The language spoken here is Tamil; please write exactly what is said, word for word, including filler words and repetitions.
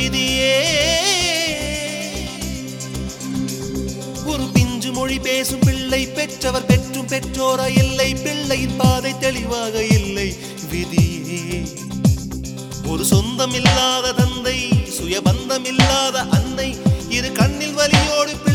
விதியே. ஒரு பிஞ்சு மொழி பேசும் பிள்ளை பெற்றவர் பெற்றும் பெற்றோரா இல்லை, பிள்ளையின் பாதை தெளிவாக இல்லை விதியே. ஒரு சொந்தம் இல்லாத தந்தை, சுயபந்தம் இல்லாத அன்னை, இரு கண்ணில் வலியோடு